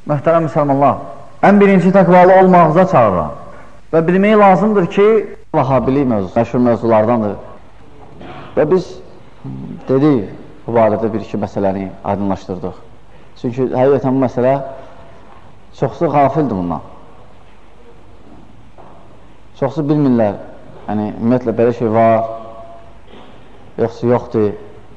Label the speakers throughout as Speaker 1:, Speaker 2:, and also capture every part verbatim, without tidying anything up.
Speaker 1: Möhtərəm müsəlmanlar, ən birinci təqvalı olmağıza çağırıram və bilmək lazımdır ki, Vahabilik mövzusu, məşhur mövzulardandır və biz dedik, bu barədə bir-iki məsələni aydınlaşdırdıq. Çünki həqiqətən bu məsələ çoxsu qafildir bundan. Çoxsu bilmirlər, yəni ümumiyyətlə belə şey var, yoxsa yoxdur.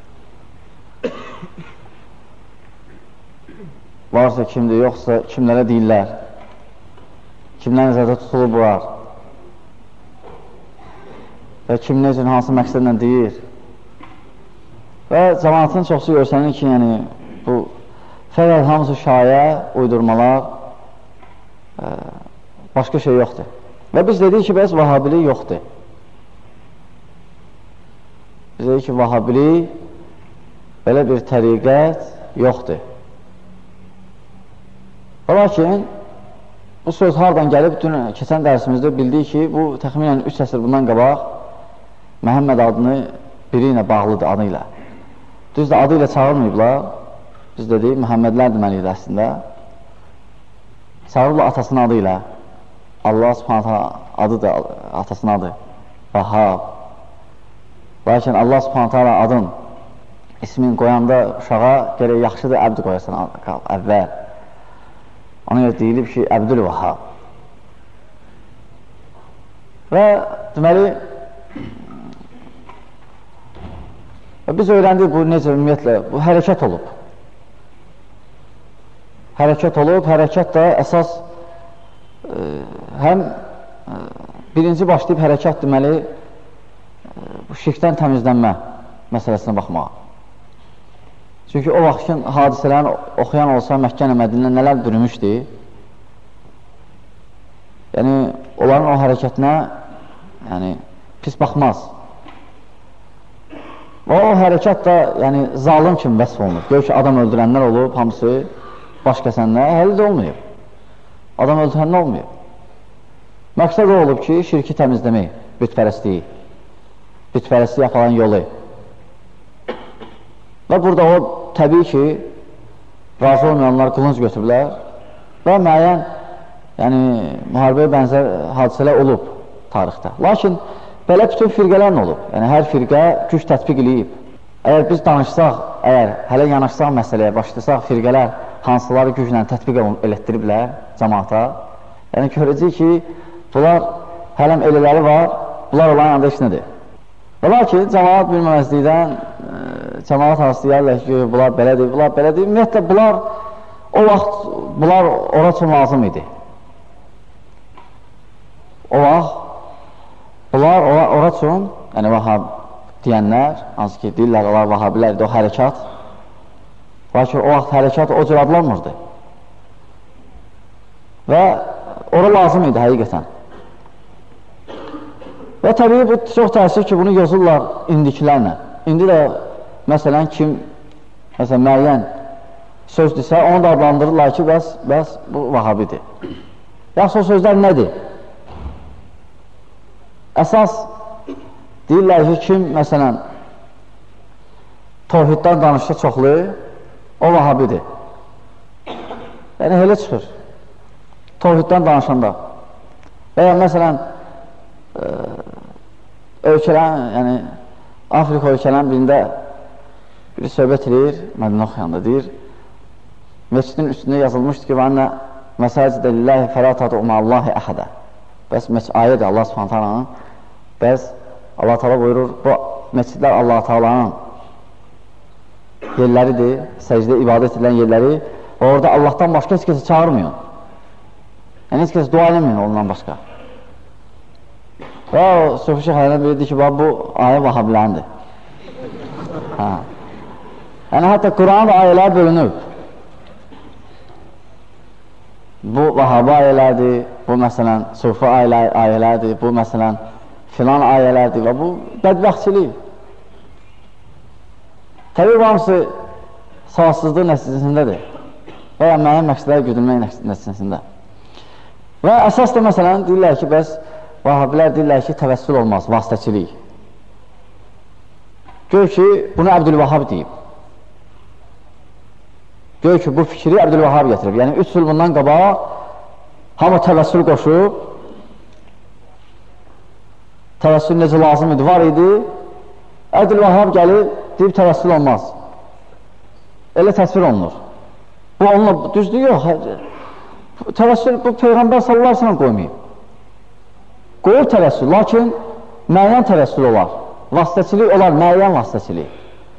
Speaker 1: Varsa kimdir, yoxsa kimlərə deyirlər, kimlər nəzərdə tutulub var və kim necə, hansı məqsədlə deyir. Və cəmaatın çoxsu görsənir ki, yəni, bu fəqət hamısı şayə, uydurmalar, ə, başqa şey yoxdur. Və biz dedik ki, bəs Vahabilik yoxdur. Biz dedik ki, Vahabilik belə bir təriqət yoxdur. Lakin, bu söz hardan gəlib, dün keçən dərsimizdə bildik ki, bu təxminən üç əsr bundan qabaq Məhəmməd adını biri ilə bağlıdır, adı ilə. Düz də adı ilə çağırmayıblar. Biz dedik, Məhəmmədlər deməliydi əslində. Çağırırlar atasının adı ilə. Allah subhanətə adı da atasının adı. Vahhab. Lakin Allah subhanətə adın, ismin qoyanda uşağa gərək yaxşıdır, əbd qoyasan əvvəl. Ona görə deyilib ki, Əbdül-Vahhab. Və deməli, biz öyrəndik bu necə ümumiyyətlə, bu hərəkət olub. Hərəkət olub, hərəkət də əsas e, həm e, birinci başlayıb hərəkət deməli, e, bu şirkdən təmizlənmə məsələsinə baxmağa. Çünki o vaxtın hadisələrini oxuyan olsa Məkkə-nə Mədinə nələr bürümüşdü. Yəni, onların o hərəkətinə yəni, pis baxmaz. Və o hərəkət də yəni, zalim kimi vəsf olunur. Gör ki, adam öldürənlər olub, hamısı baş kəsənlər, hələ də olmayıb. Adam öldürənlər olmayıb. Məqsəd o olub ki, şirki təmizləmək, bütpərəstliyi, bütpərəstliyi aparan yolu. Və burada o, təbii ki, razı olmayanlar qılınc götürürlər və müəyyən yəni, müharibəyə bənzər hadisələr olub tarixdə. Lakin, belə bütün firqələrlə olub. Yəni, hər firqə güc tətbiq eləyib. Əgər biz danışsaq, əgər hələ yanaşsaq məsələyə, başlasaq, firqələr hansıları güclə tətbiq elətdiriblər cəmaata, yəni, görəcək ki, bunlar hələm elələri var, bunlar olan yanda heç nədir. Və lakin, cəmaat bilməməzlikdən cəmaat hasılayarlar ki, bunlar belədir, bunlar belədir. Ümumiyyətlə, bunlar o vaxt, bunlar ora üçün lazım idi. O vaxt, bunlar ora, ora üçün, yəni Vahab deyənlər, hansı ki, deyirlər, onlar Vahabilərdir, o hərəkat. Lakin o vaxt hərəkat o cür adlanmırdı. Və ora lazım idi, həqiqətən. Və təbii, bu çox təəssüf ki, bunu yazırlar indikilərlə. İndi də, məsələn, kim, məsələn, müəyyən sözdürsə, onu da adlandırırlar ki, bəs, bəs bu Vahabidir. Yaxşı, o sözlər nədir? Əsas deyirlər ki, kim, məsələn, tohiddən danışsa çoxlu, o Vahabidir. Yəni, elə çıxır. Tohiddən danışanda. Və ya, məsələn, ölkələrin, yəni, Afrika ölkələrin birində bir söhbət edir, Mədinə oxuyanda deyir, məscidin üstündə yazılmışdır ki, və annə məsəcidə lillahi fəlatatu umallahi əhədə. Bəs ayədir Allah subhanət həlanın, bəs Allah təala buyurur, bu məscidlər Allah təalanın yerləridir, səcdə ibadət edilən yerləri, və orada Allahdan başqa heç kəsə çağırmayın. Yəni, heç kəsə dua eləməyin ondan başqa. Və o Sufi Şeyxlərdən biri deyir ki, bu ayə Vahabilərindir. Hə. Yəni, hətta Quranın ayələr bölünüb. Bu Vahabi ayələrdir, bu məsələn Sufi ayələrdir, bu məsələn filan ayələrdir və bu bədbəxtçilik. Təbii, bu hamısı savadsızlıq nəticəsindədir və ya müəyyən məqsədlər güdülmək nəticəsində. Və əsas da məsələn deyirlər ki, bəs Vahabilər deyirlər ki, təvəssül olmaz, vasitəçilik. Gör ki, bunu Əbdül-Vahhab deyib. Deyir ki, bu fikri Əbdülvahab getirib. Yəni, üç il bundan qabaq hamı təvəssül qoşub, təvəssül necə lazım idi, var idi. Əbdülvahab gəlir, deyib təvəssül olmaz. Elə təsvir olunur. Bu onunla, düzdür, yox. Təvəssül, bu Peyğəmbər sallallahu əleyhi və səlləm qoymayıb. Qoyur təvəssül, lakin müəyyən təvəssül olar. Vasitəçilik olar, müəyyən vasitəçilik.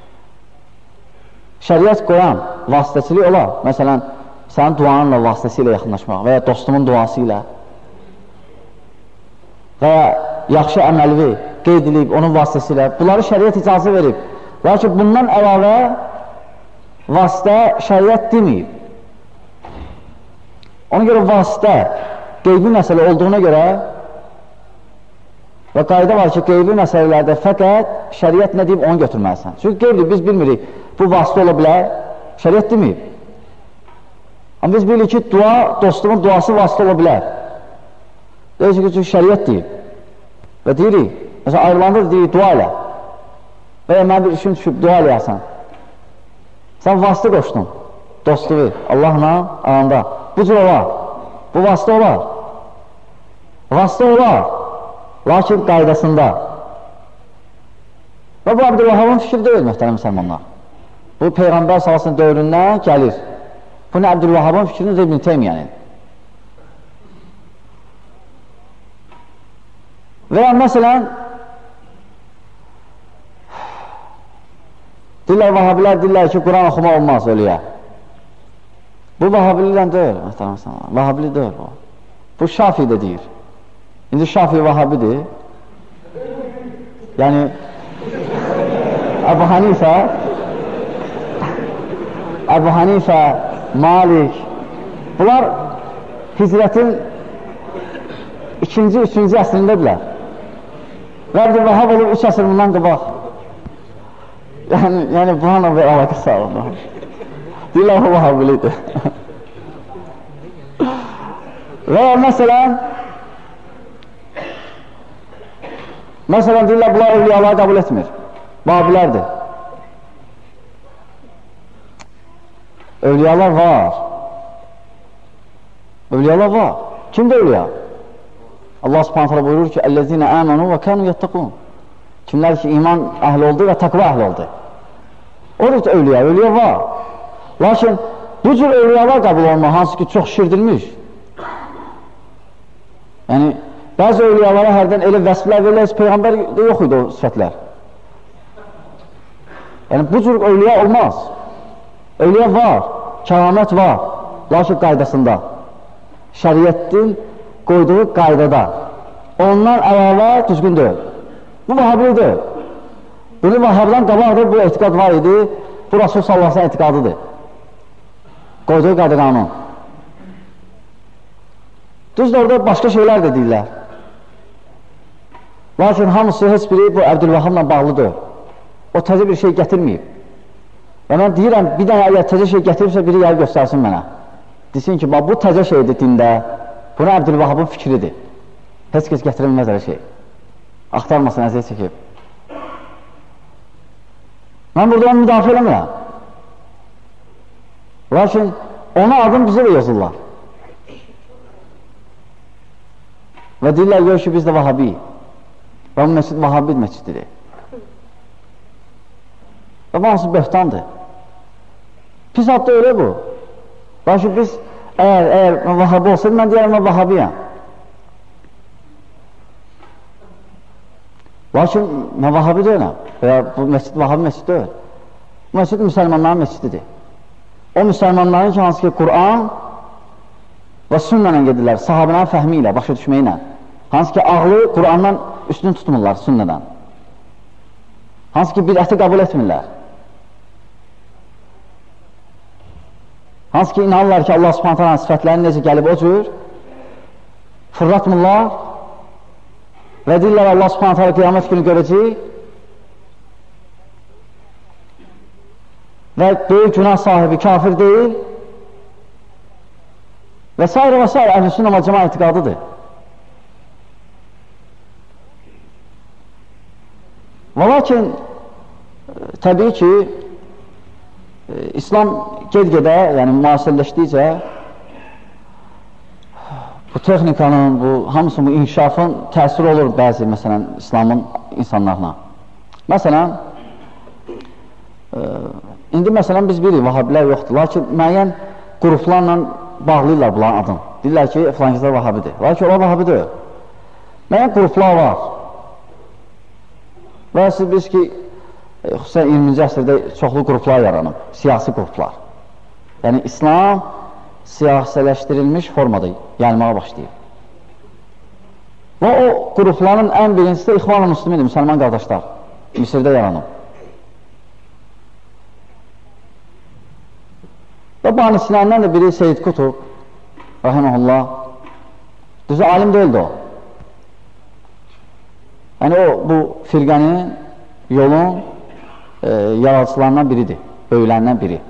Speaker 1: Şəriət qoyan vasitəçilik olar. Məsələn, sənin duanınla vasitəsilə yaxınlaşmaq və ya dostumun duası ilə və ya yaxşı əməlvi qeyd edib onun vasitəsilə. Bunları şəriət icazə verib. Lakin bundan əlavə vasitə şəriət deməyib. Ona görə vasitə qeybi məsələ olduğuna görə və qayda var ki, qeybi məsələlərdə fəqət şəriət nə deyib, onu götürməlisən. Çünki qeybidir, biz bilmirik, bu vasitə ola bilər, şəriət deməyib. Amma biz bilirik ki, dua, dostumun duası vasitə ola bilər. Deyəcək ki, çünki şəriət deyib. Və deyirik, məsələn, ayrılanda da deyirik, dua ilə. Və ya mən bir işim düşüb, dua eləyəsən. Sən vasitə qoşdun, dostluğu, Allahla aranda. Bu cür olar, bu vasitə olar. Vasitə olar, lakin qaydasında. Və bu Əbdülvahabın fikri deyil, mühtərəm müsəlmanlar. Bu, Peyğəmbər sallallahu dövründən gəlir. Bu, nə Əbdülvahabın fikrini də İbn Teymiyənin. Və ya, məsələn, dillər, vahabilər dillər ki, Quran oxumaq olmaz ölüyə. Bu, vahabiliklə deyil, mühtərəm müsəlmanlar. Vahabilik deyil bu. Bu, Şafi də deyir. İndi Şafi vahabidir. Yəni, Əbu Hanifə, Əbu Hanifə, Malik, bunlar hicrətin ikinci, üçüncü əsrindədirlər. Və Əbdülvahab olub üç əsr bundan qabaq. Yəni, yəni bununla bir əlaqə sağladı. Deyirlər, o vahabilidir. Və məsələn, məsələn, deyirlər, bunlar evliyaları qəbul etmir. Vahabilərdir. Evliyalar var. Evliyalar var. Kimdir evliya? Allah subhanət hələ buyurur ki, Əl-ləzinə əmənu və kənu yəttəqun. Kimlər ki, iman əhli oldu və təqva əhli oldu. Odur ki, evliya, evliya var. Lakin bu cür evliyalar qəbul olma, hansı ki, çox şirdilmiş. Yəni, bəzi evliyalara hərdən elə vəsblər verilir, Peyğəmbər də yox idi o sifətlər. Yəni, bu cür evliya olmaz. Evliya var, kəramət var, lakin qaydasında. Şəriyyətin qoyduğu qaydada. Ondan əlavə düzgün deyil. Bu, vahablidir. Bunu vahabdan qabaqdır, bu etiqad var idi, bu Rasul sallallahu əleyhi etiqadıdır. Qoyduğu qayda qanun. Düzdür, orada başqa şeylər də deyirlər. Lakin hamısı, heç biri bu Əbdülvahabla bağlıdır. O təzə bir şey gətirməyib. Və mən deyirəm, bir dənə əgər təzə şey gətiribsə, biri yer göstərsin mənə. Desin ki, bu təzə şeydir dində, bunu Əbdülvahabın fikridir. Heç kəs gətirilməz elə şey. Axtarmasın, əziyyət çəkib. Mən burada onu müdafiə eləmirəm. Lakin ona adım bizə də yazırlar. Və deyirlər, yox ki, biz də Vahabi. Və bu məscid Vahabi məscididir. Və bu hansı böhtandır. Pis adda öyle bu. Lakin biz, əgər, əgər Vahabi olsaydı, mən deyərəm, mən Vahabiyəm. Lakin mən Vahabi deyiləm. Və ya bu məscid Vahabi məscid deyil. Bu məscid müsəlmanların məscididir. O müsəlmanların ki, hansı ki, Qur'an və sünnələ gedirlər, sahabənin fəhmi ilə, başa düşməyi ilə. Hansı ki, ağlı Qur'andan üstün tutmurlar sünnədən. Hansı ki, bidəti qəbul etmirlər. Hansı ki, inanırlar ki, Allah subhanət hələ sifətlərini necə gəlib o cür fırlatmırlar və deyirlər, Allah subhanət hələ qiyamət günü görəcək və böyük günah sahibi kafir deyil və s. və s. əhl-i sünnə və cəma etiqadıdır. Və lakin təbii ki, İslam ged-gedə, yəni müasirləşdikcə bu texnikanın, bu hamısı bu inkişafın təsiri olur bəzi, məsələn, İslamın insanlarına. Məsələn, e, indi məsələn biz bilirik, vahabilər yoxdur, lakin müəyyən qruplarla bağlayırlar bunların adını. Deyirlər ki, filankəslər vahabidir. Lakin o vahabidir. Müəyyən qruplar var. Və siz bilirsiniz ki, xüsusən iyirminci əsrdə çoxlu qruplar yaranıb, siyasi qruplar. Yəni, İslam siyasiləşdirilmiş formada gəlməyə başlayıb. Və o qrupların ən birincisi də İxvan-ı Müslümindir, müsəlman qardaşlar. Misirdə yaranıb. Və banisilərindən də biri Seyyid Qutub, rahiməhullah, düzü alim deyildi o. Yəni, o, bu firqənin, yolun e, yaradıcılarından biridir, böyüklərindən biri.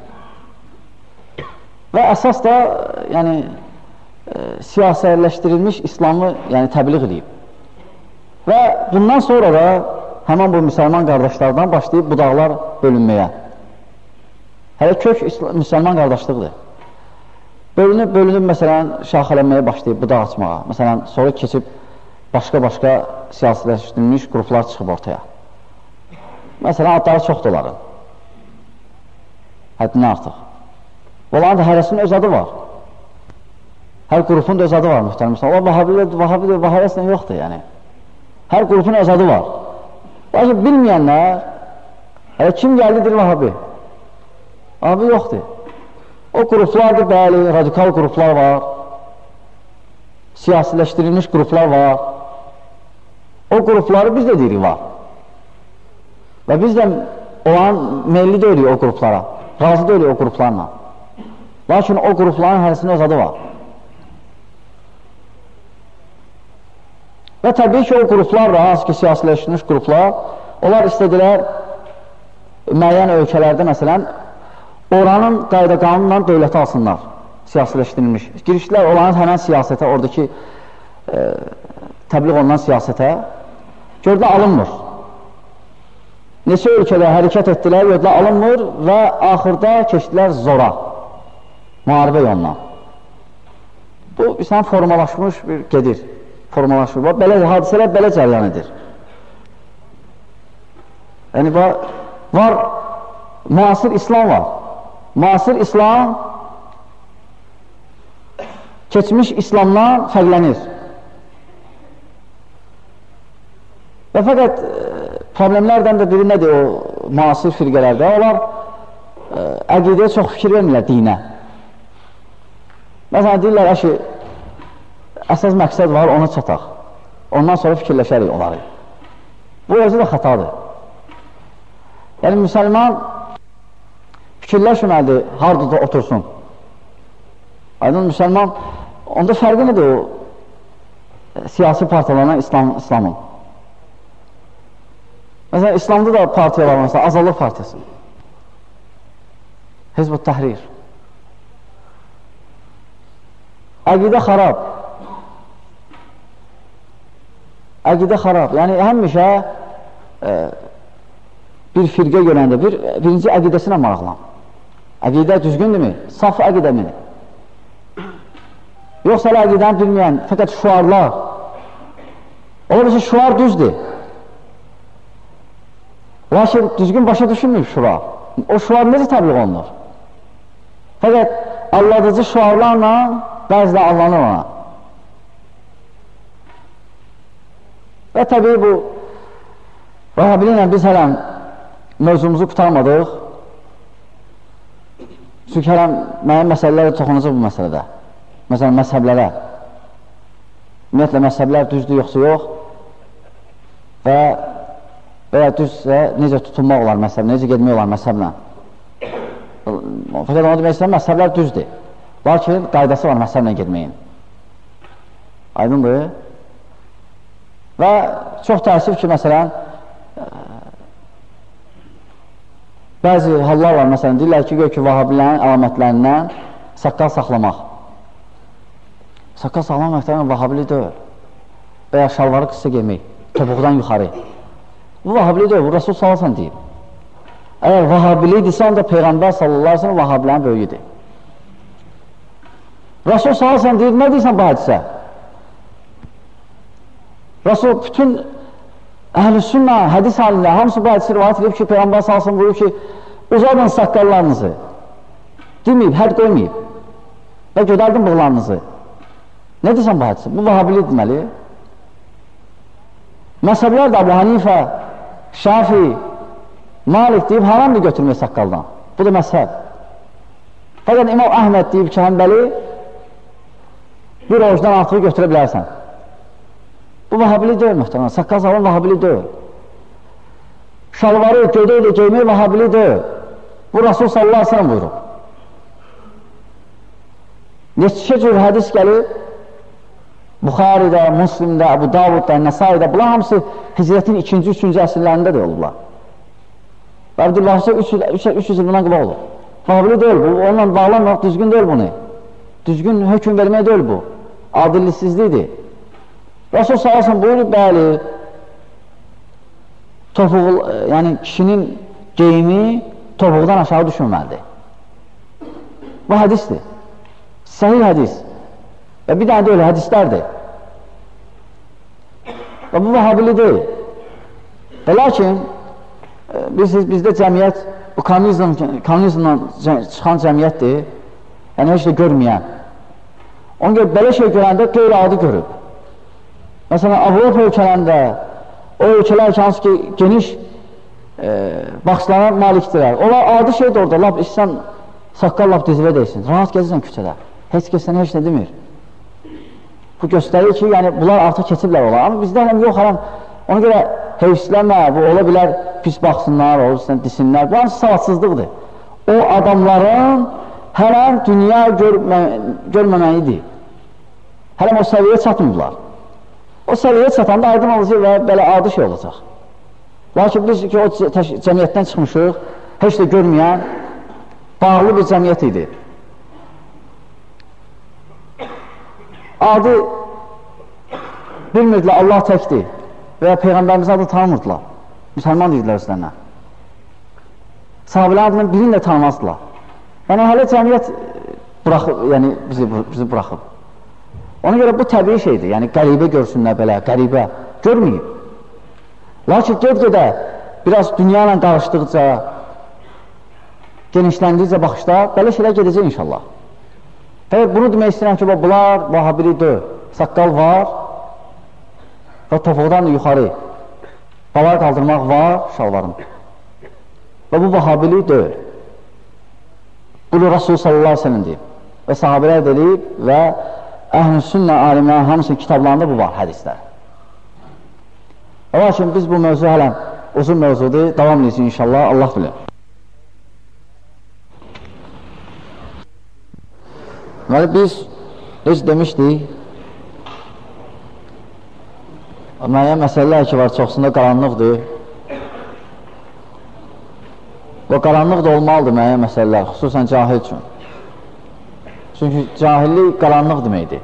Speaker 1: Və əsas da, yəni, e, siyasələşdirilmiş İslamı, yəni, təbliğ edib. Və bundan sonra da həmən bu müsəlman qardaşlardan başlayıb budaqlar bölünməyə. Hələ kök müsəlman qardaşlıqdır. Bölünüb, bölünüb, məsələn, şaxələnməyə başlayıb budaq açmağa. Məsələn, sonra keçib başqa-başqa siyasiləşdirilmiş qruplar çıxıb ortaya. Məsələn, adları çoxdur onların. Həddindən artıq. Onların da hərəsinin öz adı var. Hər qrupun da öz adı var, mühtərim. Allah vahabidir, vahabidir, vahabiyəsinə yoxdur, yəni. Hər qrupun öz adı var. Lakin bilməyənlər, hələ kim gəldidir vahabi? Vahabi yoxdur. O qruplardır, bəli, radikal qruplar var, siyasiləşdirilmiş qruplar var. O qrupları biz də deyirik var. Və biz də olan meyilli deyirik o qruplara, razı deyirik o qruplarla. Lakin o qrupların hərisinin öz adı var. Və təbii ki, o qruplar da, hansı ki, siyasiləşdirilmiş qruplar, onlar istədilər müəyyən ölkələrdə, məsələn, oranın qayda-qanunla dövləti alsınlar, siyasiləşdirilmiş. Girişdilər olanın həmən siyasətə, oradakı e, təbliğ olunan siyasətə, gördülər alınmır. Neçə ölkədə hərəkət etdilər, gördülər alınmır və axırda keçdilər zora, müharibə yoluna. Bu, İslam formalaşmış bir gedir, formalaşmış. Belə, hadisələr belə cəryan edir. Yəni, var, var müasir İslam var. Müasir İslam keçmiş İslamdan fərqlənir. Və fəqət e, problemlərdən də biri nədir o müasir firqələrdə? Onlar e, əqidəyə çox fikir vermirlər dinə. Məsələn, deyirlər ki, əsas məqsəd var, ona çataq. Ondan sonra fikirləşərik onları. Bu özü də xətadır. Yəni, müsəlman fikirləşməlidir, harada da otursun. Aydın, müsəlman, onda fərqi nədir o e, siyasi partiyalarına İslam, İslamın? Məsələn, İslamda da partiyalar var, məsələn, Azadlıq Partiyası, Hizb-ı Təhrir. Əqidə xarab. Əqidə xarab. Yəni, həmişə e, bir firqə görəndə, bir, birinci əqidəsinə maraqlan. Əqidə düzgündürmü? Saf əqidəmi? Yoxsa əqidəni bilməyən, fəqət şuarlar. Ola bilsə, şuar düzdür. Lakin düzgün başa düşünmür şuar. O şuar necə təbliğ olunur? Fəqət alladıcı şuarlarla bəzilə anlanır ona. Və təbii bu Vahabili ilə biz hələm mövzumuzu qutarmadıq. Çünki hələm mənim məsələlərə toxunacaq bu məsələdə. Məsələn, məzhəblərə. Ümumiyyətlə, məzhəblər düzdür, yoxsa yox. Və və ya düzsə, necə tutunmaq olar məzhəblə, necə gedmək olar məzhəblə. Fəqət ona demək istəyəm, məzhəblər düzdür. Lakin qaydası var məzhəblə gedməyin. Aydındır. Və çox təəssüf ki, məsələn, bəzi hallar var, məsələn, deyirlər ki, gör ki, vahabilərin əlamətlərindən saqqal saxlamaq. Saqqal saxlamaq məktəbən vahabili deyil. Və ya şalvarı qısa geymək, topuqdan yuxarı. Bu vahabili deyil, bu Rasul Salasan deyib. Əgər vahabilidirsə, onda Peyğəmbər sallallahu aleyhi ve sellem vahabilərin böyüyüdür. Rasul sallallahu aleyhi ve sellem deyir, nə deyirsən bu hadisə? Rasul bütün əhl-i sünnə, hədis halində, hamısı bu hədisi rivayət edib ki, Peyğəmbər sallallahu aleyhi ve sellem buyurub ki, uzadın saqqallarınızı, deməyib, həd qoymayıb və gödərdin bığlarınızı. Nə deyirsən bu hədisi? Bu vahabili deməli. Məsəblər də Əbu Hanifə, Şafi, Malik deyib, haramdır götürmək saqqaldan. Bu da məzhəb. Fəqət İmam Əhməd deyib ki, həmbəli, bir orucdan artığı götürə bilərsən. Bu vahabili deyil, mühtəmən. Saqqal salın vahabili deyil. Şalvarı göydə ilə geymək vahabili deyil. Bu Rasul sallallahu aleyhi ve sellem buyurub. Neçə cür hədis gəlib, Buxaridə, Müslimdə, Əbu Davudda, Nəsaidə, bunlar hamısı hicrətin ikinci, üçüncü əsrlərində də olublar. Və Abdülvahsə üç yüz il bundan qıba olur. Vahabili deyil bu, onunla bağlanmaq düzgün deyil bunu. Düzgün hökm vermək deyil bu. Adillisizlikdir. Rasul sallallahu aleyhi ve sellem buyurub, bəli, topuğu, yəni kişinin geyimi topuğdan aşağı düşürməlidir. Bu hədisdir. Səhih hədis. Və bir dənə deyil, hədislərdir. Və bu vahabili deyil. Və lakin, bilirsiniz, bizdə cəmiyyət, bu kommunizmdən çıxan cəmiyyətdir, yəni heç də görməyən. Ona görə, belə şey görəndə qeyri-adi görüb. Məsələn, Avropa ölkələrində, o ölkələr ki, hansı ki, geniş e, baxışlara malikdirlər. Onlar adi şeydir orada, lap istəyən saqqal lap dizivə deyilsin, rahat gezirsən küçədə. Heç kəs sənə heç nə demir. Bu göstərir ki, yəni, bunlar artıq keçiblər olar. Amma bizdə hələm yox, hələm, ona görə heyfsləmə, bu ola bilər, pis baxsınlar, olursan, disinlər. Bu hansı savadsızlıqdır. O adamların hələm dünya görmə, görməməlidir. Hələm o səviyyəyə çatmırlar. O səviyyəyə çatanda aydın olacaq və belə adi şey olacaq. Lakin biz ki, o cəmiyyətdən çıxmışıq, heç də görməyən, bağlı bir cəmiyyət idi. Adi bilmirdilər, Allah təkdir və Peyğəmbərimizin adını tanımırdılar. Müsəlman deyirlər özlərinə. Sahabilərin adını birini də tanımazdılar. Yəni, hələ cəmiyyət buraxıb, yəni bizi, bizi buraxıb. Ona görə bu təbii şeydir, yəni qəribə görsünlər belə, qəribə görməyib. Lakin ged-gedə biraz dünya ilə qarışdıqca, genişləndikcə baxışlar, belə şeylər gedəcək inşallah. Və bunu demək istəyirəm ki, bunlar vahabili deyil. Saqqal var və topuqdan yuxarı balar qaldırmaq var şalvarın. Və bu vahabili deyil. Bunu Rasul sallallahu aleyhi ve sellem deyib. Və sahabələr deyib və əhl-i sünnə alimlərin hamısının kitablarında bu var, hədislər. Lakin biz bu mövzu hələm uzun mövzudur, davam edəcək inşallah, Allah bilir. Deməli, biz heç demişdik, müəyyən məsələlər ki var, çoxsunda qaranlıqdır. Və qaranlıq da olmalıdır müəyyən məsələlər, xüsusən cahil üçün. Çünki cahillik qaranlıq deməkdir.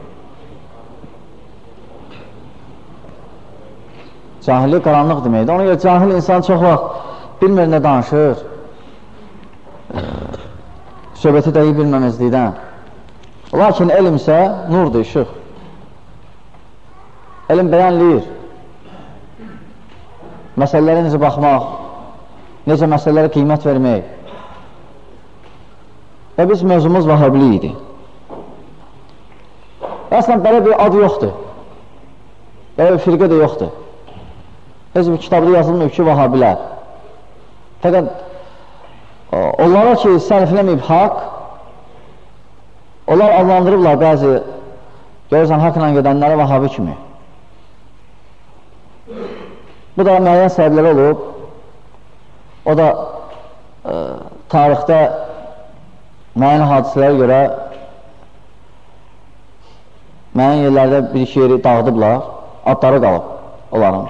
Speaker 1: Cahillik qaranlıq deməkdir. Ona görə cahil insan çox vaxt bilmir nə danışır, söhbəti dəyi bilməməzlikdən. Lakin elm isə nurdur, işıq. Elm bəyənləyir. Məsələlərə necə baxmaq, necə məsələlərə qiymət vermək. Və biz mövzumuz vahabili idi. Əslən, belə bir adı yoxdur. Belə bir firqə də yoxdur. Heç bir kitabda yazılmıyor ki, vahabilər. Fəqət onlara ki, sərfləməyib haqq, onlar adlandırıblar bəzi, görürsən, haqla gedənlərə vahabi kimi. Bu da müəyyən səbəbləri olub. O da e, tarixdə müəyyən hadisələrə görə müəyyən yerlərdə bir-iki yeri dağıdıblar, adları qalıb onların.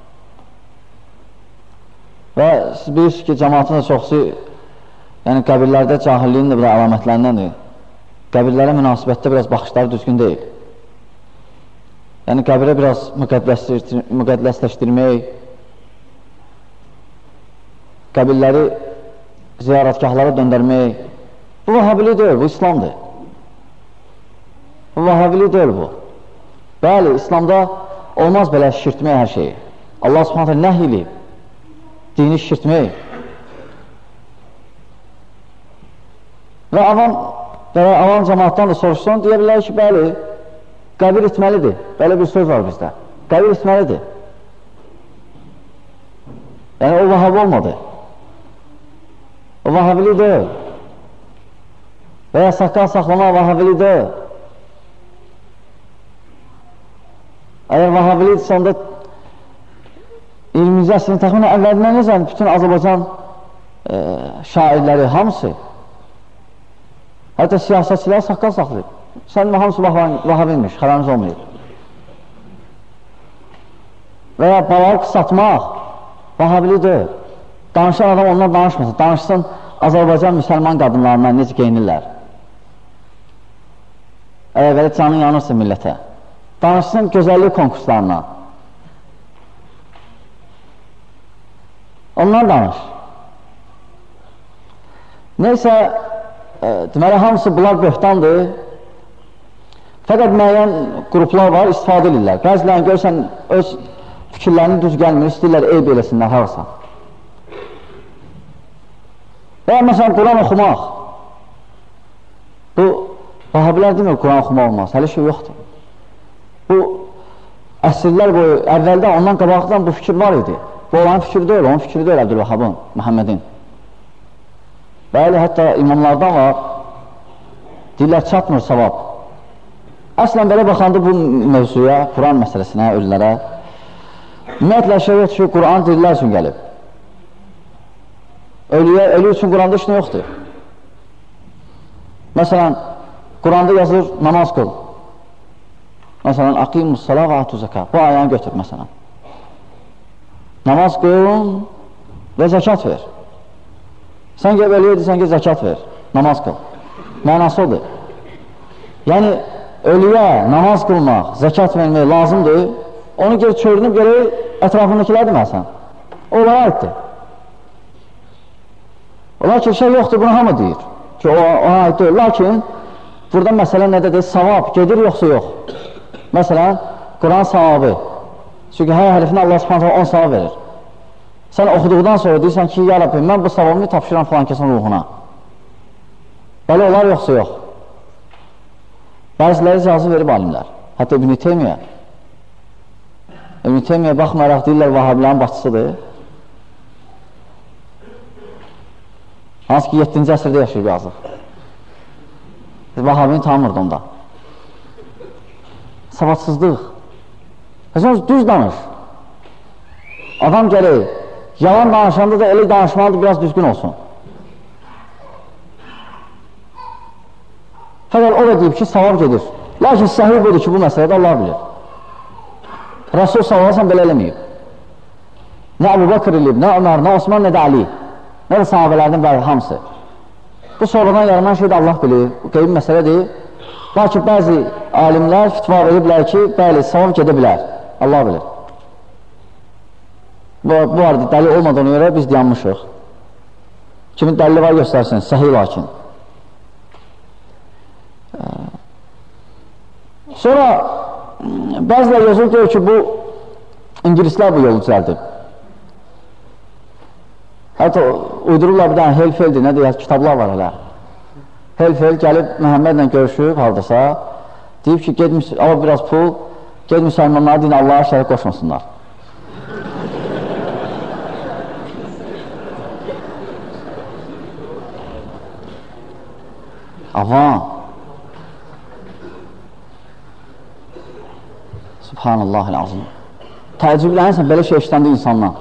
Speaker 1: Və siz bilirsiniz ki, cəmaatın da çoxsu, yəni qəbirlərdə cahilliyin də bu da əlamətlərindəndir. Qəbirlərə münasibətdə biraz baxışları düzgün deyil. Yəni qəbirə biraz müqəddəsləşdirmək, qəbirləri ziyarətgahlara döndərmək. Bu vahabili deyil, bu İslamdır. Bu vahabili deyil bu. Bəli, İslamda olmaz belə şişirtmək hər şeyi. Allah subhanətə nəh eləyib, dini şişirtmək. Və avam, belə avam cəmaatdan da soruşsun, deyə bilər ki, bəli, qəbir etməlidir. Belə bir söz var bizdə. Qəbir etməlidir. Yəni, o vahabi olmadı. O vahabili deyil. Və ya saqqal saxlama vahabili deyil. Əgər vahabili idisə, onda iyirminci əsrin təxminən əvvəlindən necə bütün Azərbaycan e, şairləri, hamısı, hətta siyasətçilər saqqal saxlayıb. Sənin hamısı vahabilmiş, xəbəriniz olmayıb. Və ya balağı qısatmaq vahabili deyil. Danışan adam ondan danışmasın. Danışsın Azərbaycan müsəlman qadınlarından necə geyinirlər. Əgər belə canın yanırsın millətə. Danışsın gözəllik konkurslarına. Onlar danış. Neysə, e, deməli, hamısı bunlar böhtandır. Fəqət müəyyən qruplar var, istifadə edirlər. Bəzilərini görsən, öz fikirlərini düz gəlmir, istəyirlər eyb eləsinlər, harasa. Və məsələn, Quran oxumaq. Bu, vahabilər demir, Quran oxumaq olmaz, hələ şey yoxdur. Bu, əsrlər boyu, əvvəldən, ondan qabaqdan bu fikir var idi. Bu, olan fikir deyil, onun fikri deyil Əbdülvahabın, Məhəmmədin. Bəli, hətta imamlardan var, deyirlər, çatmır savab. Əslən, belə baxanda bu mövzuya, Quran məsələsinə, ölülərə, ümumiyyətlə, şəhət ki, Quran dirilər üçün gəlib. Ölüyə, ölü üçün Quranda işin yoxdur. Məsələn, Quranda yazılır, namaz qıl. Məsələn, aqimus salə və atu zəka. Bu ayəni götür, məsələn. Namaz qıl və zəkat ver. Sən gəb ölüyə deyirsən ki, zəkat ver, namaz qıl. Mənası odur. Yəni, ölüyə namaz qılmaq, zəkat vermək lazımdır. Onu geri çörünüb, geri ətrafındakilər deməsən. Onlara aiddir. Olar ki, şey yoxdur, bunu hamı deyir. Ki, o, ona aid deyil. Lakin, burada məsələ nədədir? Savab gedir, yoxsa yox. Məsələn, Quran savabı. Çünki hər hərifini Allah subhanətə on savab verir. Sən oxuduqdan sonra deyirsən ki, ya Rabbi, mən bu savabını tapşıram filan kəsin ruhuna. Belə olar, yoxsa yox. Bəziləri icazə verib alimlər. Hətta İbn-i Teymiyyə. İbn-i Teymiyyə baxmayaraq deyirlər, vahabilərin başçısıdır. Hansı ki, yeddinci əsrdə yaşayıb yazıq. Vahabini tanımırdı onda. Savadsızlıq. Həsən, düz danış. Adam gəlir, yalan danışanda da elə danışmalıdır, biraz düzgün olsun. Fəqət o da deyib ki, savab gedir. Lakin səhih budur ki, bu məsələdə Allah bilir. Rasul sallallahu belə eləməyib. Nə Əbu Bakır eləyib, nə Ömər, nə Osman, nə də Ali. Nə də sahabələrdən bəri hamısı. Bu sonradan yaranan şey də Allah bilir, qeyb məsələdir. Lakin bəzi alimlər fitva veriblər ki, bəli, savab gedə bilər. Allah bilir. Bu, bu arada dəlil olmadığına görə biz dayanmışıq. Kimin dəlili var göstərsin, səhih lakin. Sonra bəzilər yazılır deyir ki, bu İngilislər bu yolu düzəldib. Hətta uydururlar bir dənə Helfeldir, nə deyək, kitablar var hələ. Helfel gəlib Məhəmmədlə görüşüb hardasa, deyib ki, ged, al biraz pul, ged müsəlmanlara deyin, Allaha şərik qoşmasınlar. Avam. Subhanallahil-azim. Təəccüblənirsən, belə şey işləndi insandan.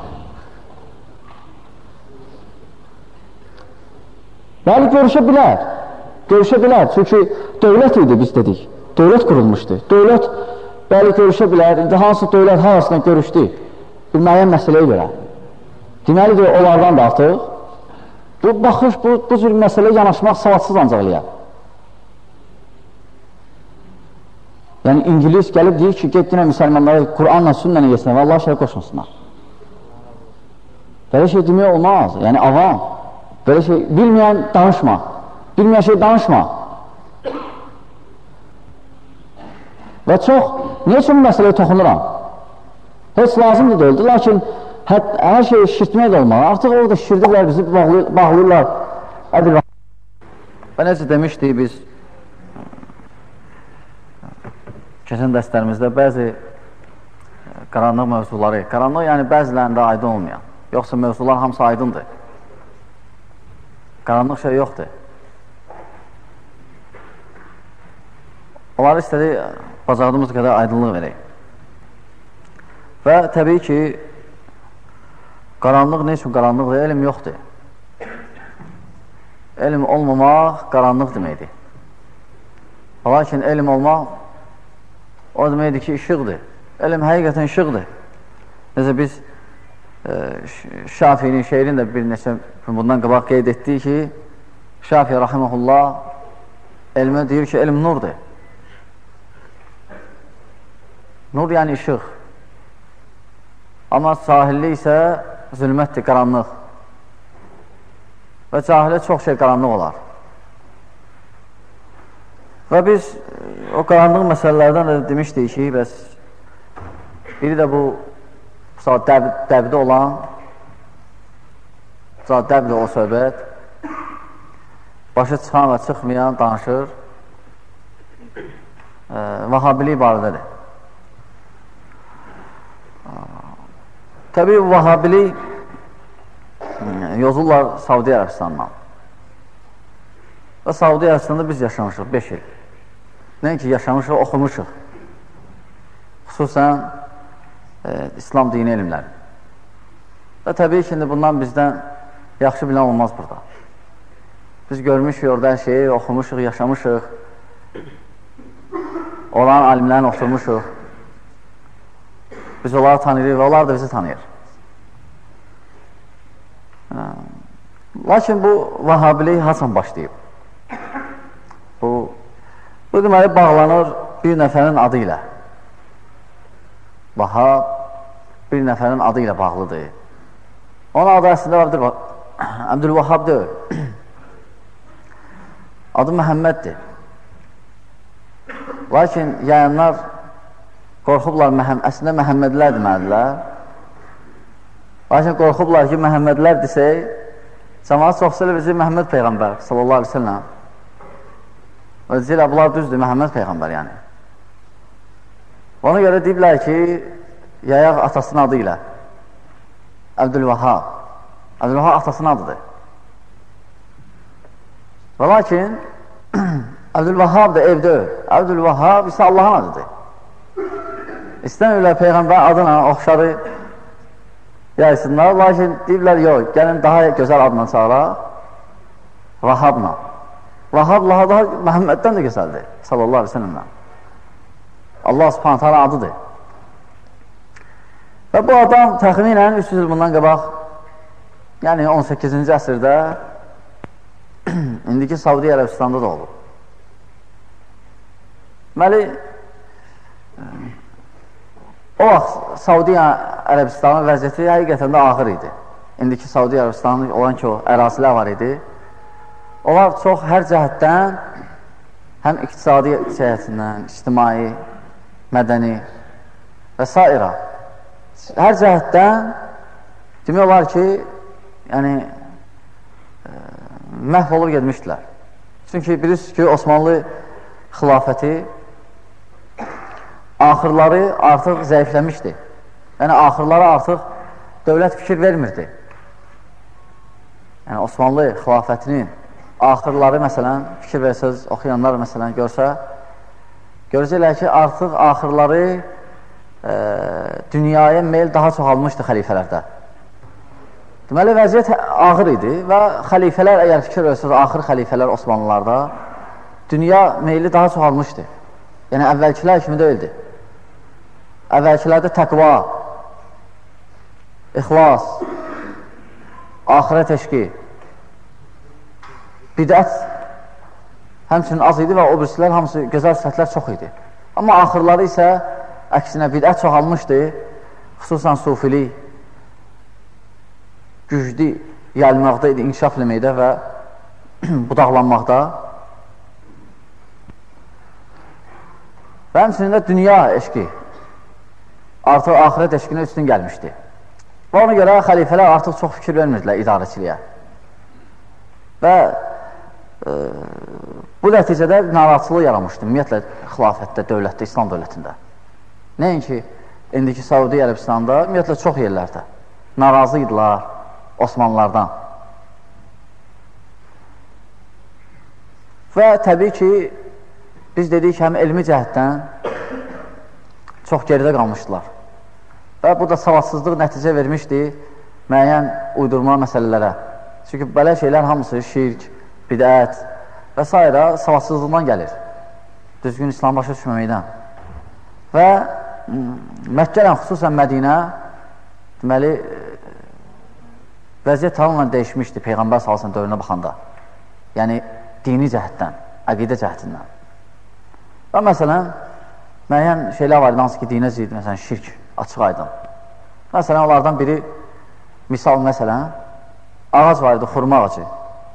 Speaker 1: Bəli, görüşə bilər. Görüşə bilər. Çünki dövlət idi, biz dedik. Dövlət qurulmuşdu. Dövlət, bəli, görüşə bilər. İndi hansı dövlət harasından görüşdü? Bir müəyyən məsələyə görə. Deməlidir, onlardan da artıq. Bu, baxış, bu, bu cür məsələyə yanaşmaq savadsız ancaq eləyər. Yəni, İngilis gəlib deyir ki, getdinə müsəlmanları Quranla, sünnəni yesinə və Allah şərik qoşmasınlar. Belə şey demək olmaz. Yəni, avam. Belə şey, bilməyən danışma. Bilməyən şey danışma. Və çox, niyə üçün bu məsələyə toxunuram? Heç lazımdır deyildi, lakin hər, hər şeyi şişirtmək də olmalı. Artıq orada şişirdiklər, bizi bağlayırlar. Əbil və necə demişdik biz keçən dərslərimizdə bəzi qaranlıq mövzuları, qaranlıq yəni bəzilərində aydın olmayan, yoxsa mövzular hamısı aydındır. Qaranlıq şey yoxdur. Onları istədik, bacardığımız qədər aydınlıq verək. Və təbii ki, qaranlıq ne üçün qaranlıqdır? Elm yoxdur. Elm olmamaq qaranlıq deməkdir. Lakin elm olmaq o deməkdir ki, işıqdır. Elm həqiqətən işıqdır. Necə biz e, Şafinin şeirin də bir neçə bundan qabaq qeyd etdik ki, Şafi rahiməhullah elmə deyir ki, elm nurdur. Nur yəni işıq. Amma cahillik isə zülmətdir, qaranlıq. Və cahilə çox şey qaranlıq olar. Və biz o qaranlıq məsələlərdən də demişdik ki, bəs biri də bu dəb, dəbdə olan dəbdə o söhbət başı çıxan və çıxmayan danışır e, Vahabilik barədədir. Təbii Vahabilik yozurlar Saudi Ərəbistandan. Və Saudi Ərəbistanda biz yaşamışıq beş il. Nəinki yaşamışıq, oxumuşuq. Xüsusən e, İslam dini elmləri. Və təbii ki, bundan bizdən yaxşı bilən olmaz burada. Biz görmüşük orada hər şeyi, oxumuşuq, yaşamışıq. Olan alimlərini oxumuşuq. Biz onları tanıyırıq və onlar da bizi tanıyır. Lakin bu Vahabilik haçan başlayıb? Bu, bu deməli bağlanır bir nəfərin adı ilə. Vahab bir nəfərin adı ilə bağlıdır. Onun adı əslində Əbdülvahab deyil. Adı Məhəmməddir. Lakin yayanlar qorxublar, əslində Məhəmmədlər demədilər. Lakin qorxublar ki, Məhəmmədlər desək, cəmaat çox söylə bizi Məhəmməd Peyğəmbər sallallahu aleyhi ve sellem. Və deyirlər, bunlar düzdür, Məhəmməd Peyğəmbər yəni. Ona görə deyiblər ki, yayaq atasının adı ilə Əbdülvahab. Əbdülvahab atasının adıdır. Və lakin Əbdülvahab da evdə öl. Əbdülvahab isə Allahın adıdır. İstəmirlər Peyğəmbər adına oxşarı yaysınlar, lakin deyirlər, yox, gəlin daha gözəl adla çağıraq, Vahabla. Vahab daha Məhəmməddən də gözəldir, sallallahu aleyhi ve sellemdən. Allah subhanət hala adıdır. Və bu adam təxminən üç yüz il bundan qabaq, yəni on səkkizinci əsrdə indiki Saudi Ərəbistanda da olub. Deməli, o vaxt Saudi Ərəbistanın vəziyyəti həqiqətən də ağır idi. İndiki Saudi Ərəbistanın olan ki, o ərazilər var idi. Onlar çox hər cəhətdən, həm iqtisadi cəhətindən, ictimai, mədəni və s. Hər cəhətdən demək olar ki, yəni, e, məhv olub gedmişdilər. Çünki bilirsiniz ki, Osmanlı xilafəti axırları artıq zəifləmişdi. Yəni, axırları artıq dövlət fikir vermirdi. Yəni, Osmanlı xilafətinin axırları, məsələn, fikir versəz, oxuyanlar, məsələn, görsə, görəcəklər ki, artıq axırları e, dünyaya meyl daha çox almışdı xəlifələrdə. Deməli, vəziyyət ağır idi və xəlifələr, əgər fikir versəz, axır xəlifələr Osmanlılarda dünya meyli daha çox almışdı. Yəni, əvvəlkilər kimi deyildi. Əvvəlkilərdə təqva, ixlas, axirət eşqi, bidət həmçinin az idi və o birisilər hamısı gözəl sifətlər çox idi. Amma axırları isə əksinə bidət çoxalmışdı, xüsusən sufilik, güclü yayılmaqda idi, inkişaf eləməkdə və budaqlanmaqda. Və həmçinin də dünya eşqi artıq axirət eşqinə üstün gəlmişdi. Və ona görə xəlifələr artıq çox fikir vermirdilər idarəçiliyə. Və e, bu nəticədə narahatçılıq yaranmışdı, ümumiyyətlə xilafətdə, dövlətdə, İslam dövlətində. Nəinki indiki Saudi Ərəbistanda, ümumiyyətlə çox yerlərdə narazı idilər Osmanlılardan. Və təbii ki, biz dedik ki, həm elmi cəhətdən çox geridə qalmışdılar. Və bu da savadsızlıq nəticə vermişdi müəyyən uydurma məsələlərə. Çünki belə şeylər hamısı şirk, bidət və s. savadsızlıqdan gəlir. Düzgün İslam başa düşməməkdən. Və Məkkələn, xüsusən Mədinə, deməli, vəziyyət tamamən dəyişmişdi Peyğəmbər sallallahu dövrünə baxanda. Yəni, dini cəhətdən, əqidə cəhətindən. Və məsələn, müəyyən şeylər var, hansı ki, dinə zid, məsələn, şirk, açıq aydın. Məsələn, onlardan biri, misal məsələn, ağac var idi, xurma ağacı.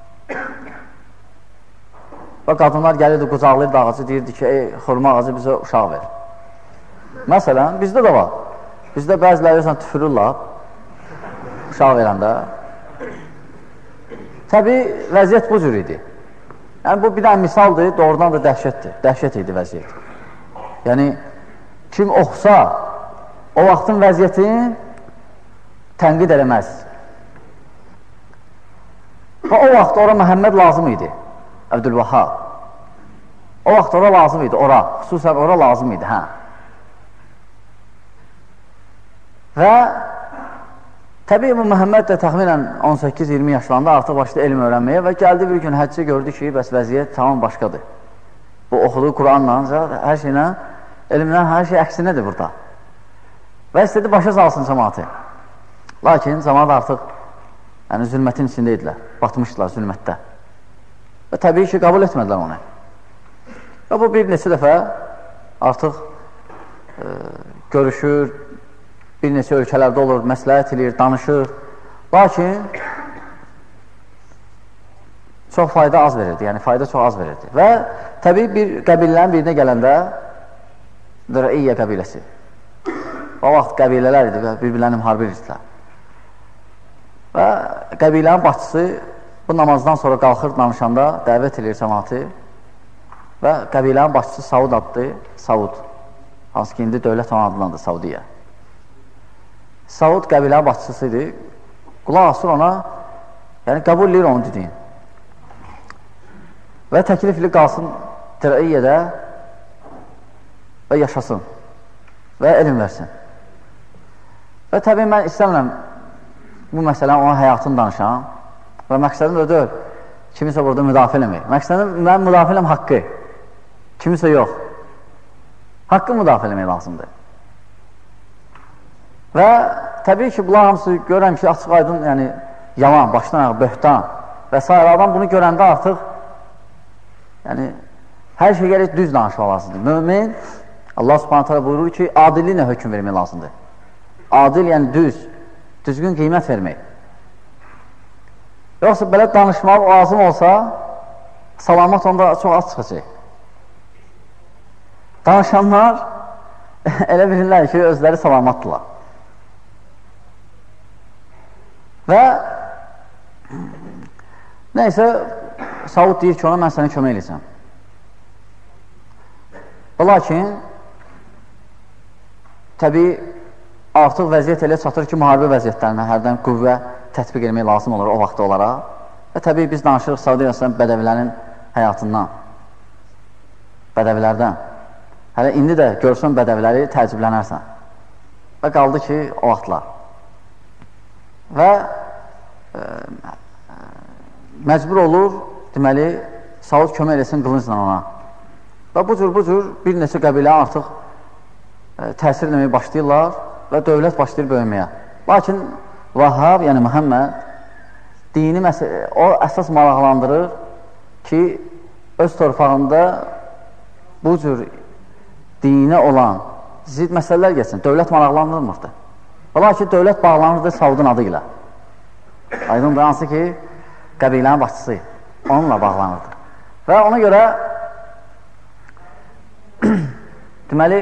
Speaker 1: Və qadınlar gəlirdi, qucaqlayırdı ağacı, deyirdi ki, ey, xurma ağacı bizə uşaq ver. Məsələn, bizdə də var. Bizdə bəziləri tüfürürlər, uşaq verəndə. Təbii, vəziyyət bu cür idi. Yəni, bu bir dənə misaldır, doğrudan da dəhşətdir. Dəhşət idi vəziyyət. Yəni, kim oxusa, o vaxtın vəziyyətini tənqid eləməz. Və o vaxt ora Məhəmməd lazım idi, Əbdülvahhab. O vaxt ora lazım idi, ora, xüsusən ora lazım idi, hə. Və təbii bu Məhəmməd də təxminən on səkkiz iyirmi yaşlarında artıq başladı elm öyrənməyə və gəldi bir gün həccə gördü ki, bəs vəziyyət tamam başqadır. Bu oxuduğu Quranla, hər şeylə, elmlə, hər şey əksinədir burada. Və istədi başa salsın cəmaatı. Lakin cəmaat artıq yəni, zülmətin içində idilər, batmışdılar zülmətdə. Və təbii ki, qəbul etmədilər onu. Və bu bir neçə dəfə artıq e, görüşür, bir neçə ölkələrdə olur, məsləhət edir, danışır. Lakin çox fayda az verirdi, yəni fayda çox az verirdi. Və təbii bir qəbilələrin birinə gələndə Dürəiyyə qəbiləsi. O vaxt qəbilələr idi və bir-birlərini müharibə edirdilər. Və qəbilənin başçısı bu namazdan sonra qalxır danışanda dəvət edir cəmaatı və qəbilənin başçısı Saud adlı, Saud. Hansı ki, indi dövlət onun adlandı, Saudiyyə. Saud qəbilənin başçısı idi. Qulaq asır ona, yəni qəbul edir onun dediyin. Və təklifli qalsın Dürəiyyədə və yaşasın və elm versin. Və təbii mən istəmirəm bu məsələn onun həyatını danışam və məqsədim də deyil, kimisə burada müdafiə eləmək. Məqsədim, mən müdafiə eləm haqqı, kimisə yox. Haqqı müdafiə eləmək lazımdır. Və təbii ki, bunlar hamısı görürəm ki, açıq aydın, yəni yalan, başdan ayağı, böhtan və s. Adam bunu görəndə artıq yəni, hər şey gələk düz danışmaq lazımdır. Mömin, Allah subhanət hələ buyurur ki, adilliklə hökm vermək lazımdır. Adil, yəni düz, düzgün qiymət vermək. Yoxsa belə danışmaq lazım olsa, salamat onda çox az çıxacaq. Danışanlar elə bilirlər ki, özləri salamatdırlar. Və neysə, Saud deyir ki, ona mən sənə kömək eləyəcəm. Lakin təbii artıq vəziyyət elə çatır ki, müharibə vəziyyətlərinə hərdən qüvvə tətbiq etmək lazım olur o vaxt onlara. Və təbii biz danışırıq Saudi Arabistan bədəvilərin həyatından, bədəvilərdən. Hələ indi də görsən bədəviləri təəccüblənərsən. Və qaldı ki, o vaxtlar. Və e, məcbur olur, deməli, Saud kömək eləsin qılıncla ona. Və bu cür, bu cür bir neçə qəbilə artıq e, təsir eləməyə başlayırlar və dövlət başlayır böyüməyə. Lakin Vahhab, yəni Məhəmməd, dini məsələ, o əsas maraqlandırır ki, öz torpağında bu cür dinə olan zid məsələlər geçsin. Dövlət maraqlandırmırdı. Ola ki, dövlət bağlanırdı Saudun adı ilə. Aydındır, hansı ki, qəbilənin başçısı onunla bağlanırdı. Və ona görə deməli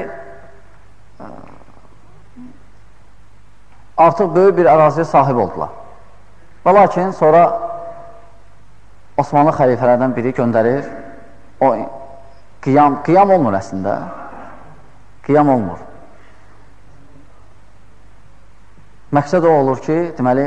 Speaker 1: artıq böyük bir əraziyə sahib oldular. Və lakin sonra Osmanlı xəlifələrdən biri göndərir, o qiyam, qiyam olmur əslində, qiyam olmur. Məqsəd o olur ki, deməli,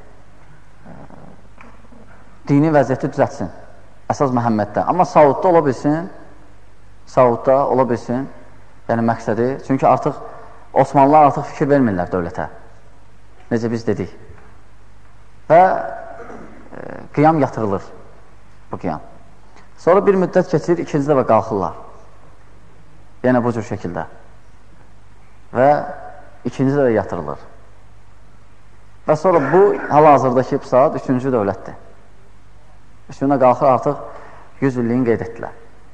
Speaker 1: dini vəziyyəti düzətsin, əsas Məhəmməddə. Amma Saudda ola bilsin, Saudda ola bilsin, yəni məqsədi, çünki artıq Osmanlılar artıq fikir vermirlər dövlətə, necə biz dedik. Və e, qiyam yatırılır, bu qiyam. Sonra bir müddət keçir, ikinci dəfə qalxırlar. Yenə bu cür şəkildə. Və ikinci dəfə yatırılır. Və sonra bu, hal-hazırdakı bu saat üçüncü dövlətdir. Üstündə qalxır, artıq yüz illiyin qeyd etdilər.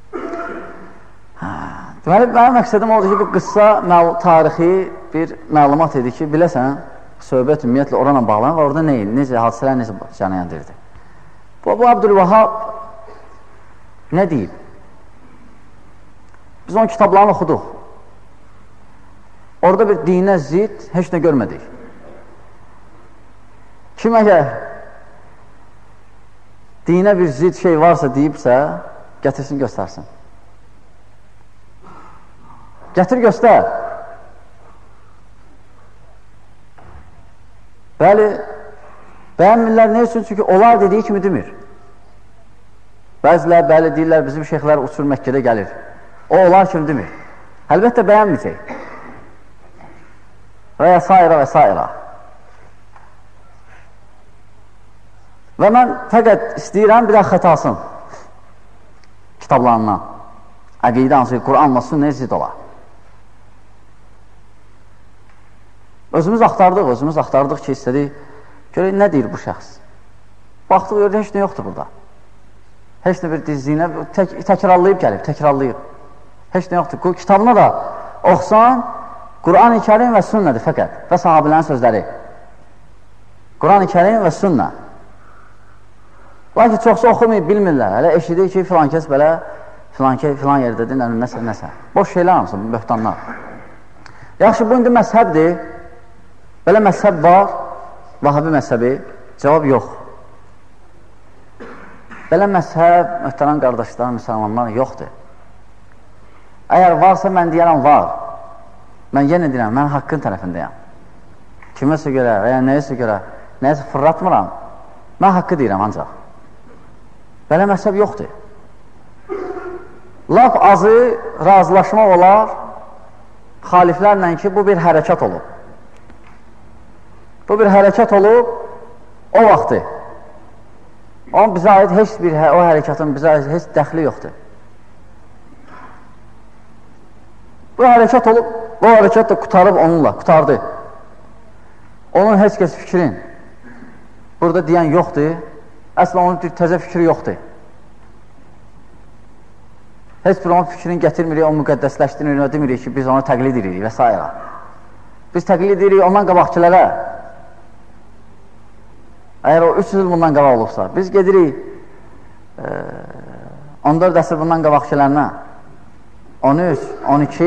Speaker 1: Deməli, mənim məqsədim oldu ki, bu qıssa tarixi bir məlumat idi ki, biləsən, söhbət ümumiyyətlə oranla bağlanan və orada nə, necə, hadisələr necə cənayən edirdi. Bu, bu Abdülvahab nə deyib? Biz onun kitablarını oxuduq. Orada bir dinə zid heç nə görmədik. Kim əgər dinə bir zid şey varsa deyibsə, gətirsin, göstərsin. Gətir, göstər. Bəli, bəyənmirlər nə üçün? Çünki onlar dediyi kimi demir. Bəzilər, bəli, deyirlər, bizim şeyxlər uçur Məkkədə gəlir. O, onlar kimi demir. Əlbəttə bəyənməyəcək. Və ya sairə və sairə. Və mən fəqət istəyirəm bir də xətasın kitablarından. Əqidə hansı ki, Quranla sünnə zid olar. Özümüz axtardıq, özümüz axtardıq ki, istədik, görək, nə deyir bu şəxs? Baxdıq, gördük, heç nə yoxdur burada. Heç nə bir dizliyinə, tək, təkrarlayıb gəlib, təkrarlayıb. Heç nə yoxdur. Bu kitabına da oxusan, Quran-ı Kərim və sünnədir fəqət və sahabilərin sözləri. Quran-ı Kərim və sünnə. Lakin çoxsa oxumayıb, bilmirlər. Hələ eşidir ki, filan kəs belə, filan, filan yerdədir, nəsə, nəsə. Boş şeylər hamısı, böhtanlar. Yaxşı, bu indi məzhəbdir. Belə məzhəb var, Vahabi məzhəbi, cavab yox. Belə məzhəb, möhtərəm qardaşlar, müsəlmanlar yoxdur. Əgər varsa, mən deyərəm, var. Mən yenə deyirəm, mən haqqın tərəfindəyəm. Kiməsə görə, və ya nəyəsə görə, nəyəsə fırlatmıram, mən haqqı deyirəm ancaq. Belə məzhəb yoxdur. Laf azı razılaşmaq olar xaliflərlə ki, bu bir hərəkat olub. Bu bir hərəkat olub, o vaxtı. Onun bizə aid heç bir, o hərəkatın bizə aid heç dəxli yoxdur. Bu hərəkat olub, bu hərəkat da qutarıb onunla, qutardı. Onun heç kəs fikrin burada deyən yoxdur, əslən onun bir təzə fikri yoxdur. Heç bir onun fikrini gətirmirik, onu müqəddəsləşdiririk, demirik ki, biz onu təqlid edirik və s. Biz təqlid edirik ondan qabaqçilərə. Əgər o üç yüz il bundan qabaq olubsa, biz gedirik e, on dörd əsr bundan qabaqçilərinə, on üç, on iki,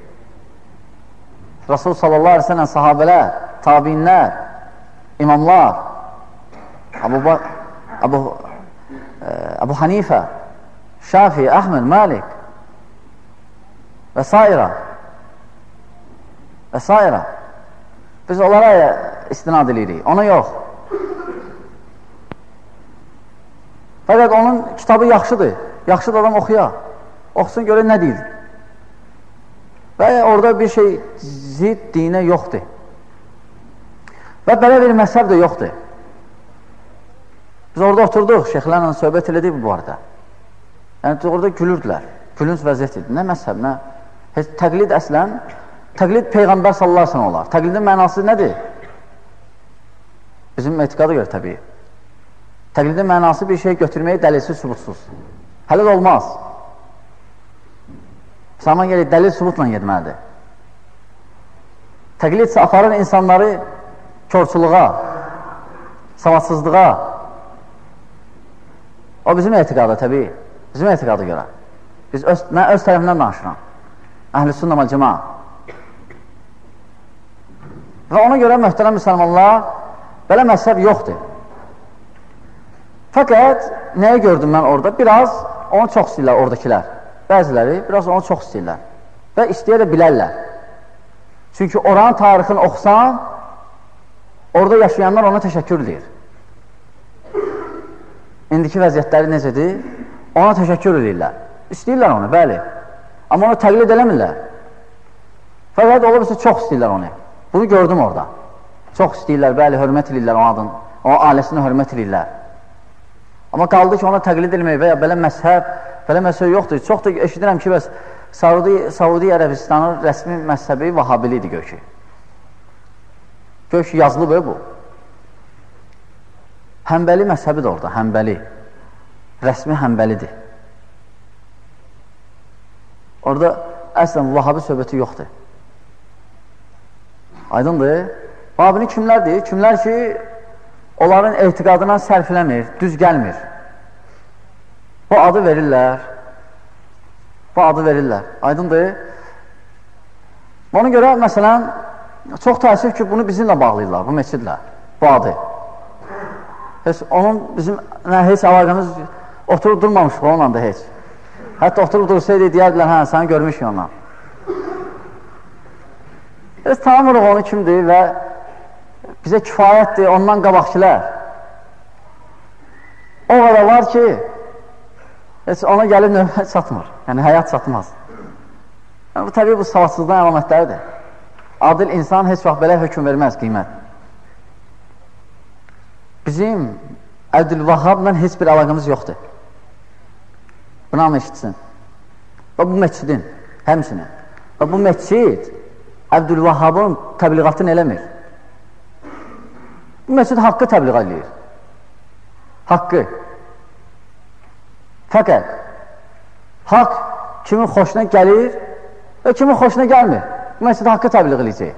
Speaker 1: Rasul sallallahu aleyhi ve sellem sahabələr, tabinlər, imamlar, Abu, Abu, e, Abu Hanifə, Şafi, Əhməd, Malik və s. və s. Biz onlara istinad edirik, ona yox. Fəqət onun kitabı yaxşıdır, yaxşı da adam oxuya, oxusun görək nə deyil. Və orada bir şey zid dinə yoxdur. Və belə bir məzhəb də yoxdur. Biz orada oturduq, şeyxlərlə söhbət elədik bu arada. Yəni orada gülürdülər, gülünc vəziyyət idi. Nə məzhəb, nə? Heç, təqlid əslən, təqlid Peyğəmbər sallallahu aleyhi ve sellem olar. Təqlidin mənası nədir? Bizim etiqada görə təbii. Təqlidin mənası bir şey götürməyi dəlilsiz, sübutsuz. Hələ də olmaz. Sana gəlir, dəlil sübutla yetməlidir. Təqlid isə aparır insanları körçuluğa, savadsızlığa. O bizim etiqadı təbii. Bizim etiqadı görə. Biz öz, mən öz tərəfindən danışıram. Əhl-i sünnə vəl cəmaə. Və ona görə möhtərəm müsəlmanlar, belə məzhəb yoxdur. Fəqət, nəyi gördüm mən orada? Biraz onu çox istəyirlər oradakilər. Bəziləri biraz onu çox istəyirlər. Və istəyə də bilərlər. Çünki oranın tarixini oxusan, orada yaşayanlar ona təşəkkür edir. İndiki vəziyyətləri necədir? Ona təşəkkür edirlər. İstəyirlər onu, bəli. Amma onu təqlid eləmirlər. Fəqət olubsa çox istəyirlər onu. Bunu gördüm orada. Çox istəyirlər, bəli, hörmət edirlər o adın. O ailəsini hörmət edirlər. Amma qaldı ki, ona təqlid edilmək və ya belə məzhəb, belə məzhəb yoxdur. Çox da eşidirəm ki, bəs Saudi, Saudi Ərəbistanın rəsmi məzhəbi Vahabili idi gör ki. Gör ki, yazılıb bu. Həmbəli məzhəbi də orada, həmbəli. Rəsmi həmbəlidir. Orada əslən Vahabi söhbəti yoxdur. Aydındır. Vahabini kimlərdir? Kimlər ki, onların etiqadına sərfiləmir, düz gəlmir. Bu adı verirlər. Bu adı verirlər. Aydındır. Ona görə, məsələn, çox təəssüf ki, bunu bizimlə bağlayırlar, bu meçidlə, bu adı. Heç, onun bizim, nə, heç əlaqəmiz oturub durmamışıq onunla da heç. Hətta oturub dursaydı, deyərdilər, hə, səni görmüşük onunla. Biz tanımırıq onu kimdir və bizə kifayətdir, ondan qabaqçilər. O qədər var ki, heç ona gəlib növbət çatmır. Yəni, həyat çatmaz. Yəni, bu, təbii, bu savadsızlığın əlamətləridir. Adil insan heç vaxt belə hökum verməz, qiymət. Bizim Əbdülvahhabla heç bir əlaqəmiz yoxdur. Buna mı eşitsin? Və bu məscidin, həmsinin. Və bu məscid Əbdülvahhabın təbliğatını eləmir. Bu məscid haqqı təbliğ edir. Haqqı. Fəqət haqq kimin xoşuna gəlir və kimin xoşuna gəlmir. Bu məscid haqqı təbliğ edəcək.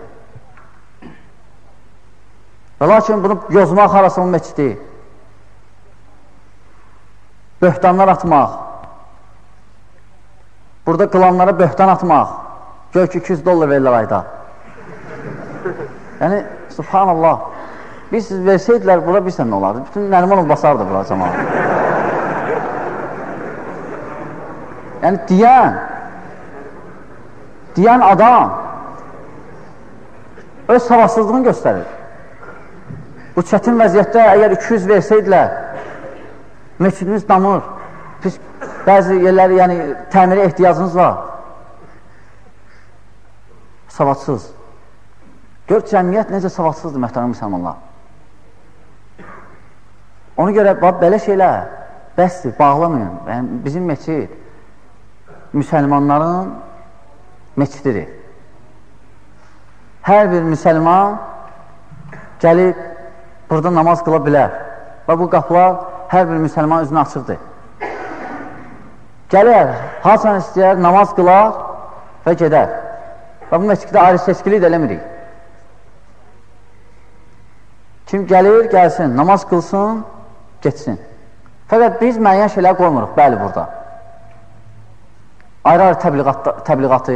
Speaker 1: Və lakin bunu yozmaq arası bu məscidi, böhtanlar atmaq, burada qılanlara böhtan atmaq, gör ki iki yüz dollar verirlər ayda. Yəni, subhanallah, biz siz versəydilər, bura bilsən nə olardı? Bütün Nərimanov basardı bura cəmaat. Yəni, deyən, deyən adam öz savadsızlığını göstərir. Bu çətin vəziyyətdə əgər iki yüz versəydilər, məscidimiz damır, pis, bəzi yerləri, yəni, təmiri ehtiyacınız var. Savadsız. Gör, cəmiyyət necə savadsızdır, məhtərəm müsəlmanlar. Ona görə, belə şeylər bəsdir, bağlamayın. Yəni, bizim məscid müsəlmanların məscididir. Hər bir müsəlman gəlib burada namaz qıla bilər. Və bu qapılar hər bir müsəlman üzünə açıqdır. Gələr, haçan istəyər, namaz qılar və gedər. Və bu məsciddə ayrı seçkilik də eləmirik. Kim gəlir, gəlsin, namaz qılsın, geçsin. Fəqət biz müəyyən şeylər qoymuruq, bəli, burada. Ayrı-ayrı təbliğatı, təbliğatı,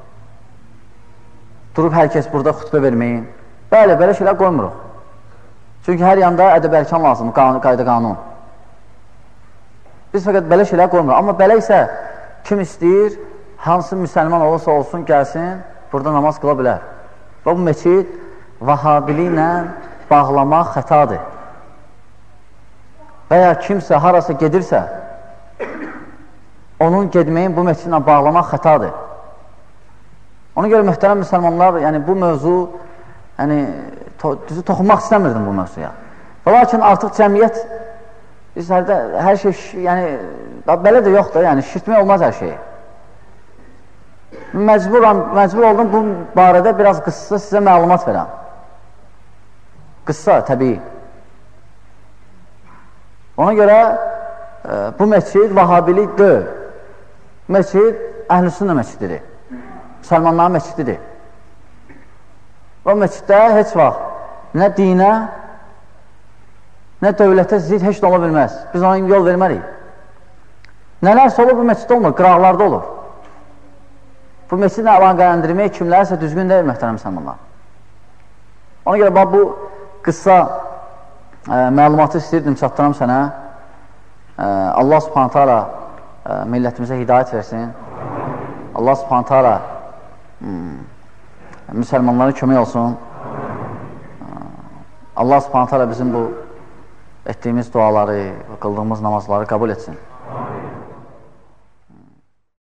Speaker 1: durub hər kəs burada xütbə verməyin. Bəli, belə şeylər qoymuruq. Çünki hər yanda ədəb-ərkan lazım, qayda-qanun. Biz fəqət belə şeylər qoymuruq. Amma belə isə kim istəyir, hansı müsəlman olursa olsun, gəlsin, burada namaz qıla bilər. Və bu məscid Vahabili ilə bağlamaq xətadır. Və ya kimsə harasa gedirsə, onun gedməyin bu məscidlə bağlamaq xətadır. Ona görə mühtərəm müsəlmanlar, yəni bu mövzu, yəni to düzü toxunmaq istəmirdim bu mövzuya. Və lakin artıq cəmiyyət, biz hərdə, hər şey, yəni, belə də yoxdur, yəni şişirtmək olmaz hər şeyi. Məcburam, məcbur oldum bu barədə biraz qıssa sizə məlumat verəm. Qıssa, təbii. Ona görə e, bu məscid Vahabilik deyil. Məscid Əhl-i-Sünnə məscididir. Müsəlmanların məscididir. O məsciddə heç vaxt nə dinə, nə dövlətə zid heç də ola bilməz. Biz ona yol vermərik. Nələrsə olur, bu məsciddə olmur, qıraqlarda olur. Bu məscidlə əlaqələndirmək kimlərsə düzgün deyil, möhtərəm müsəlmanlar. Ona görə, bax, bu qısa e, məlumatı istəyirdim, çatdıram sənə. E, Allah subhanətə alə e, millətimizə hidayət versin. Allah subhanətə alə hmm, müsəlmanlara kömək olsun. E, Allah subhanətə alə bizim bu etdiyimiz duaları, qıldığımız namazları qəbul etsin.